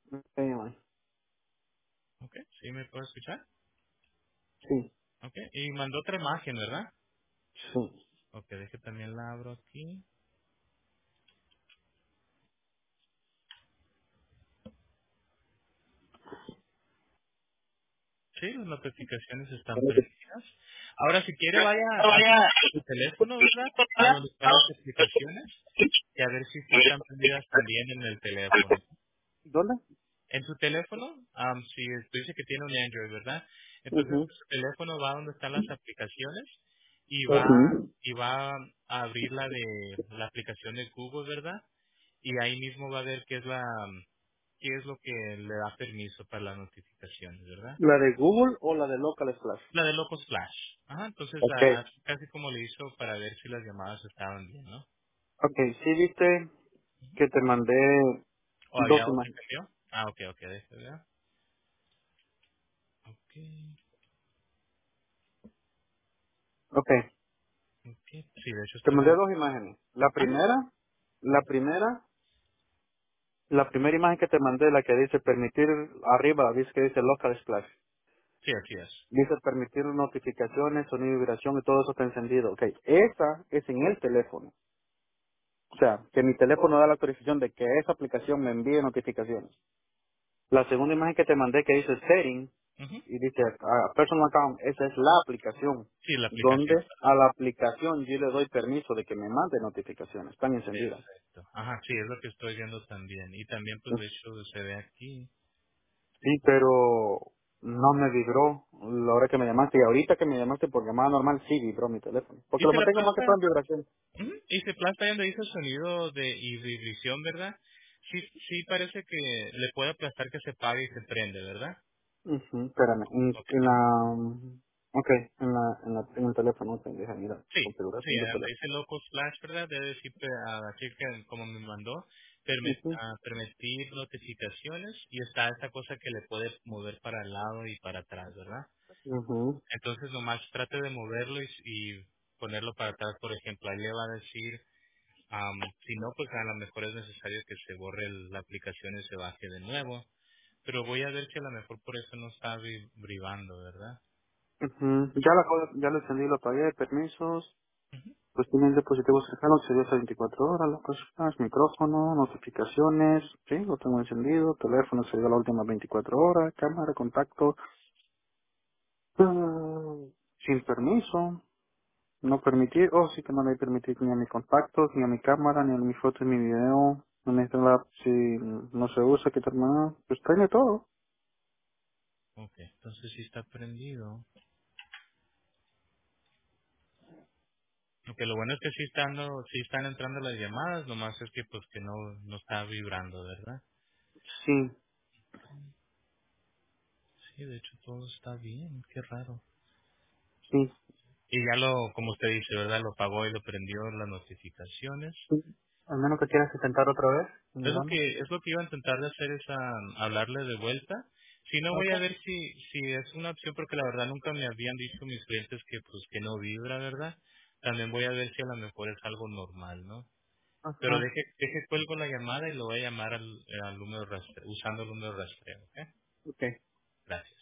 Anyway, Ok, ¿sí me puede escuchar? sí, Ok, y mandó otra imagen, ¿verdad? sí. Ok, deje también la abro aquí. Sí, las notificaciones están prendidas. Ahora, si quiere, vaya a su teléfono, ¿verdad? A donde están las aplicaciones y a ver si sí están prendidas también en el teléfono. ¿Dónde? En su teléfono, si usted dice que tiene un Android, ¿verdad? Entonces, Mhm. su teléfono va donde están las aplicaciones y va Okay. y va a abrir la de la aplicación de Google, ¿verdad? Y ahí mismo va a ver qué es lo que le da permiso para las notificaciones, ¿verdad? ¿La de Google o la de Local Splash? La de Locos Flash. Ajá, entonces Okay. casi como le hizo para ver si las llamadas estaban bien, ¿no? Okay, sí viste que te mandé ¿O dos había otra imágenes. que envió? Ah, ok, déjame ver. Ok, Okay, ok. Sí, de hecho te estoy mandé viendo. dos imágenes. Ajá, La primera, la primera imagen que te mandé, la que dice permitir arriba, dice que dice Local Splash. sí, así es. Dice permitir notificaciones, sonido y vibración y todo eso está encendido. Okay, esa es en el teléfono. O sea, que mi teléfono da la autorización de que esa aplicación me envíe notificaciones. La segunda imagen que te mandé que dice setting Ujú. y dice personal account, esa es la aplicación Sí, la donde aplicación. a la aplicación yo le doy permiso de que me mande notificaciones, están encendidas. Perfecto. Ajá, sí, es lo que estoy viendo también. Y también, pues, de hecho, se ve aquí. Sí, pero no me vibró la hora que me llamaste y ahorita que me llamaste por llamada normal sí vibró mi teléfono, porque Y lo se la mantengo más que todo planta, en vibración. y se planta donde dice sonido de y vibración, ¿verdad? Sí, sí parece que le puede aplastar que se apague y se prende, ¿verdad? Ujú, espérame, Ok, en la, okay, en el teléfono, ok, deja mira, sí, sí, configuración del donde teléfono. dice Locos Flash, ¿verdad? Debe decir a decir que como me mandó, Ujú, permitir notificaciones y está esta cosa que le puede mover para el lado y para atrás, ¿verdad? ujú, Entonces nomás trate de moverlo y ponerlo para atrás, por ejemplo. Ahí le va a decir, si no, pues a lo mejor es necesario que se borre la aplicación y se baje de nuevo. Pero voy a ver si a lo mejor por eso no está vibrando, ¿verdad? ujú. Ya lo encendí, lo apagué, permisos. Ujú. Pues tiene el dispositivo cercano, sería hasta 24 horas, las cosas, micrófono, notificaciones, sí, lo tengo encendido, teléfono sería las últimas 24 horas, cámara, contacto, sin permiso, no permitir, sí que no le permitir ni a mis contactos, ni a mi cámara, ni a mi foto, ni mi video, no necesito la, si no se usa, quitar nada, pues tiene todo. Ok, entonces sí está prendido. Aunque lo bueno es que sí están entrando las llamadas, nomás es que pues que no está vibrando, ¿verdad? Sí, Sí, de hecho todo está bien, qué raro. sí, Y ya como usted dice, ¿verdad? Lo pagó y lo prendió las notificaciones. sí. Al menos que quieras intentar otra vez, mirando. Es lo que iba a intentar de hacer es hablarle de vuelta. Si no voy Ok. a ver si es una opción porque la verdad nunca me habían dicho mis clientes que pues que no vibra, ¿verdad? También voy a ver si a lo mejor es algo normal, ¿no? Pero Ajá. deje cuelgo la llamada y lo voy a llamar al número usando el número rastreo, ¿ok? Ok. Gracias.